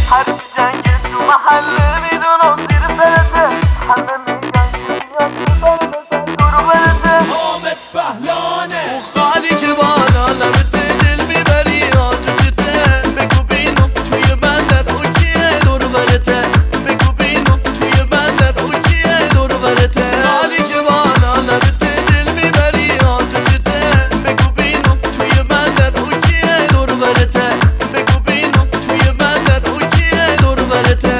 هرچی جنگ تو محله میدونم زیر پرته، همه میگن که میاد میبره دورو برته. حامد پهلانه او خالی که بالا لبته دل میبری آتو چته، بگو بینم توی بندت او کیه دورو برته، بگو بینم توی بندت او کیه دورو برته. خالی که بالا لبته دل میبری آتو چته، بگو بینم توی بندت او کیه دورو برته، بگو بینم توی بندت او کیه دورو برته.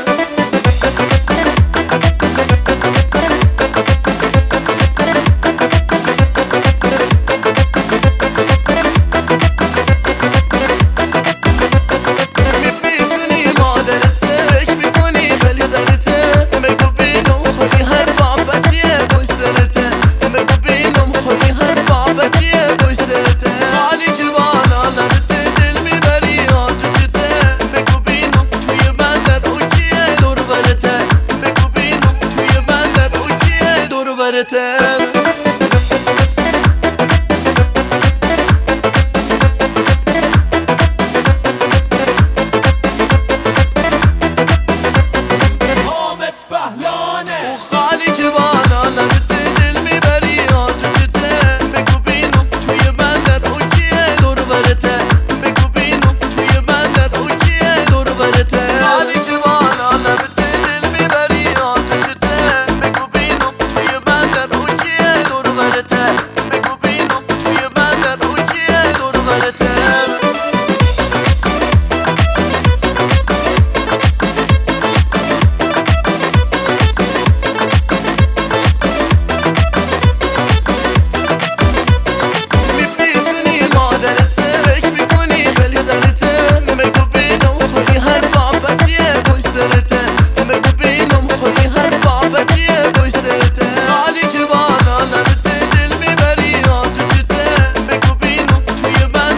حامد پهلانه او خالی که بالا لبته دل میبری آتو چته، بگو بینم توی بندت او کیه دورو برته، بگو بینم توی بندت او کیه دورو برته. خالی که بالا لبته دل میبری آتو چته، بگو بینم توی بندت او کیه دورو برته، بگو بینم توی بندت او کیه دورو برته.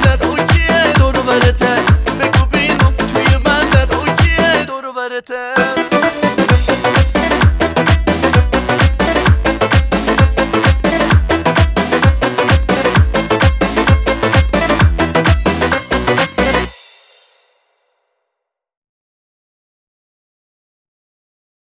Better